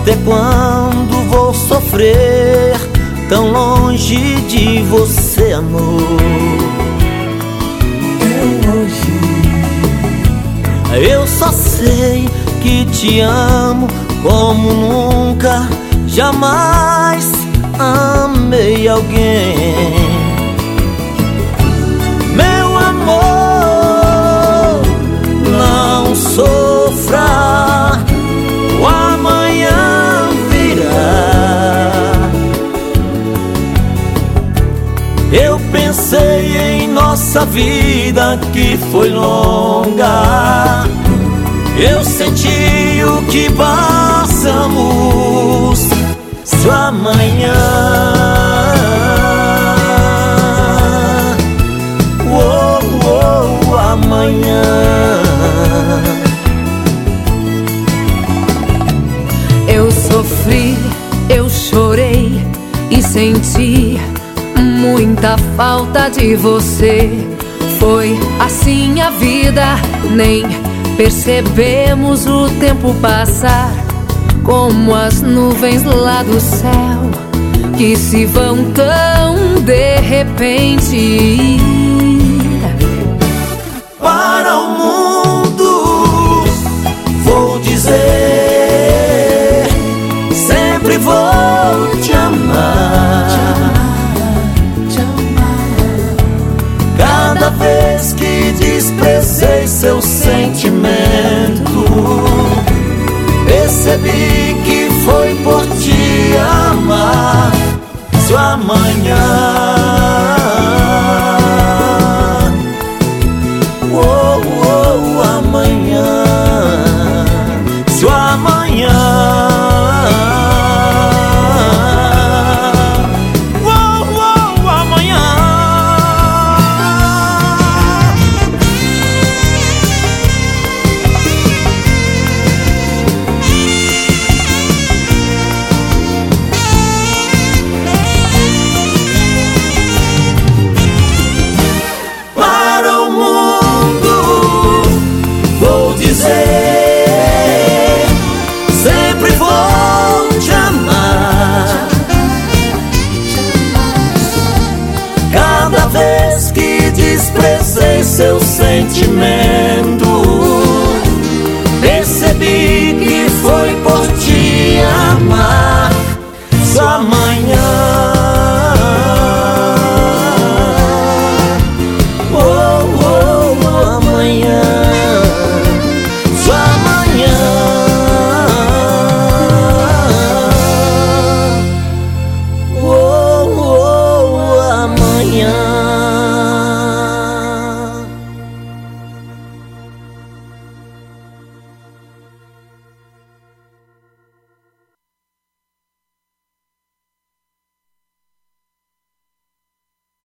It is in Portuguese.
Até quando vou sofrer tão longe de você, amor? Eu só sei que te amo como nunca, jamais amei alguém. Meu amor, não sofra, o amanhã virá. Eu pensei em nossa vida que foi longa, eu senti o que passamos. Se o amanhã, amanhã, eu sofri, eu chorei e senti muita falta de você. Foi assim a vida, nem percebemos o tempo passar, como as nuvens lá do céu que se vão tão de repente. Para o mundo vou dizer, sempre vou te amar. Cada vez que desprezei seu sentimento, percebi que foi por te amar. Se o amanhã, amanhã, se o amanhã, amanhã. Para o mundo vou dizer, sempre vou te amar. Cada vez que desprezei seu sentimento,